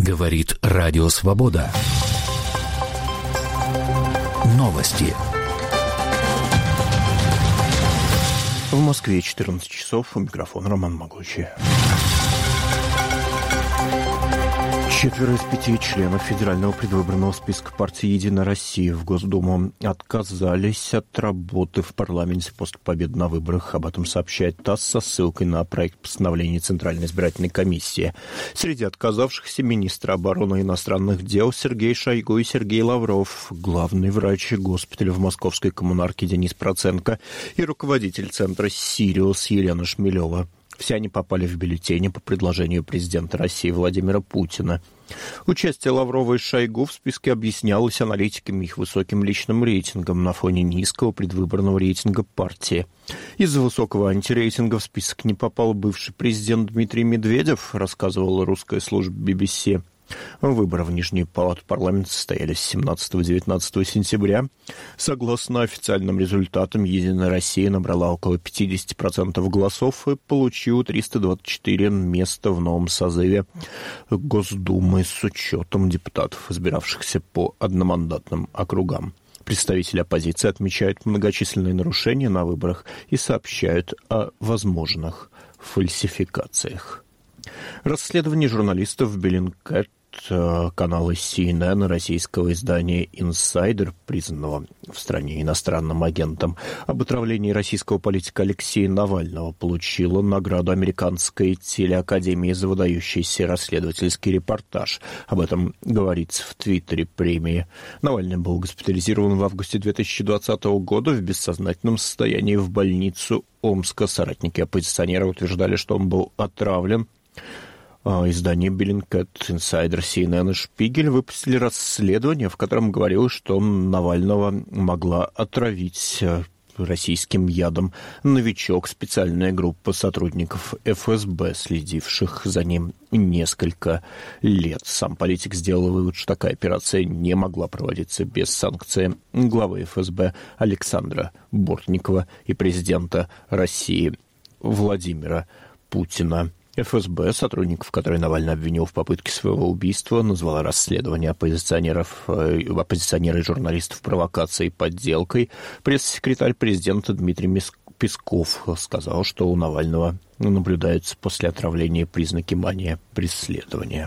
Говорит Радио Свобода. Новости. В Москве 14 часов. У микрофона Роман Могучий. 4 из 5 членов федерального предвыборного списка партии «Единая Россия» в Госдуму отказались от работы в парламенте после победы на выборах. Об этом сообщает ТАСС со ссылкой на проект постановления Центральной избирательной комиссии. Среди отказавшихся министр обороны и иностранных дел Сергей Шойгу и Сергей Лавров, главный врач госпиталя в Московской коммунарке Денис Проценко и руководитель центра «Сириус» Елена Шмелева. Все они попали в бюллетени по предложению президента России Владимира Путина. Участие Лаврова и Шойгу в списке объяснялось аналитиками их высоким личным рейтингом на фоне низкого предвыборного рейтинга партии. Из-за высокого антирейтинга в список не попал бывший президент Дмитрий Медведев, рассказывала русская служба BBC. Выборы в Нижнюю палату парламента состоялись 17-19 сентября. Согласно официальным результатам, «Единая Россия» набрала около 50% голосов и получила 324 места в новом созыве Госдумы с учетом депутатов, избиравшихся по одномандатным округам. Представители оппозиции отмечают многочисленные нарушения на выборах и сообщают о возможных фальсификациях. Расследование журналистов Bellingcat, канала CNN и российского издания «Инсайдер», признанного в стране иностранным агентом, об отравлении российского политика Алексея Навального, получило награду Американской телеакадемии за выдающийся расследовательский репортаж. Об этом говорится в Твиттере премии. Навальный был госпитализирован в августе 2020 года в бессознательном состоянии в больницу Омска. Соратники оппозиционера утверждали, что он был отравлен. Издания Bellingcat, Insider, CNN и Шпигель выпустили расследование, в котором говорилось, что Навального могла отравить российским ядом новичок, специальная группа сотрудников ФСБ, следивших за ним несколько лет. Сам политик сделал вывод, что такая операция не могла проводиться без санкции главы ФСБ Александра Бортникова и президента России Владимира Путина. ФСБ, сотрудников, которые Навальный обвинил в попытке своего убийства, назвала расследование оппозиционера и журналистов провокацией и подделкой. Пресс-секретарь президента Дмитрий Песков сказал, что у Навального наблюдаются после отравления признаки мании преследования.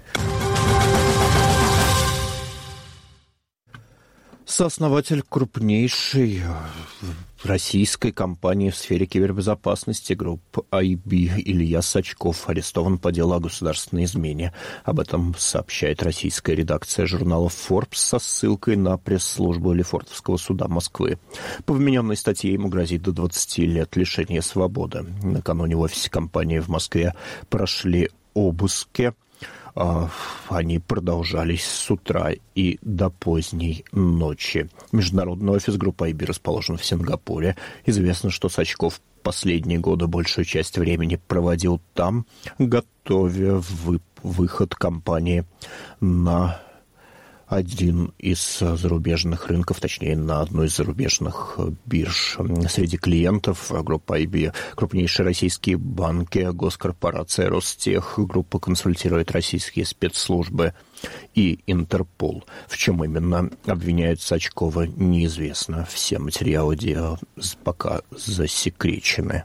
Сооснователь крупнейшей российской компании в сфере кибербезопасности группы IB Илья Сачков арестован по делу о государственной измене. Об этом сообщает российская редакция журнала Forbes со ссылкой на пресс-службу Лефортовского суда Москвы. По вмененной статье ему грозит до 20 лет лишения свободы. Накануне в офисе компании в Москве прошли обыски. Они продолжались с утра и до поздней ночи. Международный офис группы IB расположен в Сингапуре. Известно, что Сачков последние годы большую часть времени проводил там, готовя выход компании на один из зарубежных рынков, точнее, на одну из зарубежных бирж. Среди клиентов группы IB крупнейшие российские банки, госкорпорация Ростех, группа консультирует российские спецслужбы и Интерпол. В чем именно обвиняют Сачкова, неизвестно. Все материалы дела пока засекречены.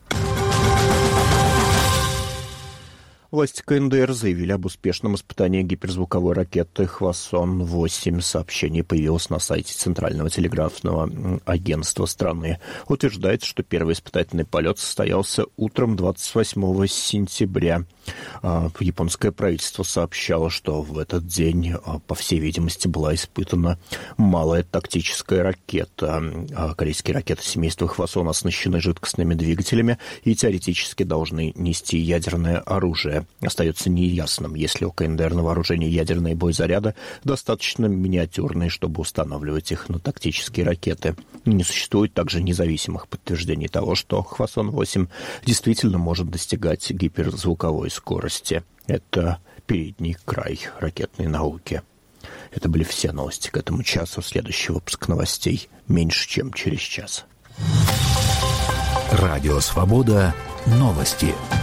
Власти КНДР заявили об успешном испытании гиперзвуковой ракеты «Хвасон-8». Сообщение появилось на сайте Центрального телеграфного агентства страны. Утверждается, что первый испытательный полет состоялся утром 28 сентября. Японское правительство сообщало, что в этот день, по всей видимости, была испытана малая тактическая ракета. Корейские ракеты семейства «Хвасон» оснащены жидкостными двигателями и теоретически должны нести ядерное оружие. Остается неясным, есть ли у КНДР на вооружении ядерные боезаряды, достаточно миниатюрные, чтобы устанавливать их на тактические ракеты. Не существует также независимых подтверждений того, что «Хвасон-8» действительно может достигать гиперзвуковой скорости. Это передний край ракетной науки. Это были все новости к этому часу. Следующий выпуск новостей меньше, чем через час. Радио «Свобода». Новости.